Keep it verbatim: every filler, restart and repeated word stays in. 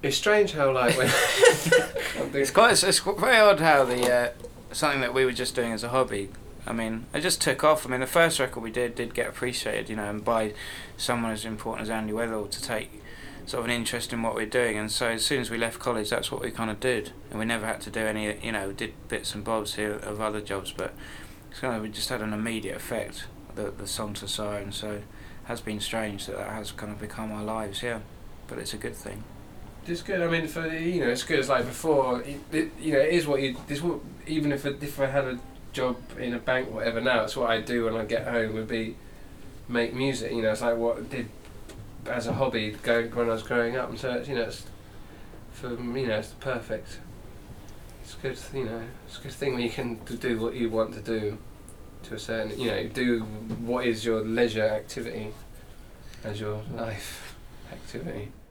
It's strange how like when it's quite it's, it's very odd how the uh, something that we were just doing as a hobby. I mean, it just took off. I mean, the first record we did did get appreciated, you know, and by someone as important as Andy Weatherall to take sort of an interest in what we're doing. And so as soon as we left college, that's what we kind of did, and we never had to do any, you know, did bits and bobs here of other jobs, but it's kind of we just had an immediate effect. The the song to Siren, so it has been strange that that has kind of become our lives, yeah, but it's a good thing. It's good. I mean, for you know, it's good. It's like before. It, it, you know, it is what you. This what even if it, if I had a job in a bank, or whatever. Now it's what I do when I get home. Would be make music. You know, it's like what I did as a hobby going when I was growing up. And so it's, you know, it's for you know, it's perfect. It's good. You know, it's a good thing when you can do what you want to do to a certain. You know, do what is your leisure activity as your life activity.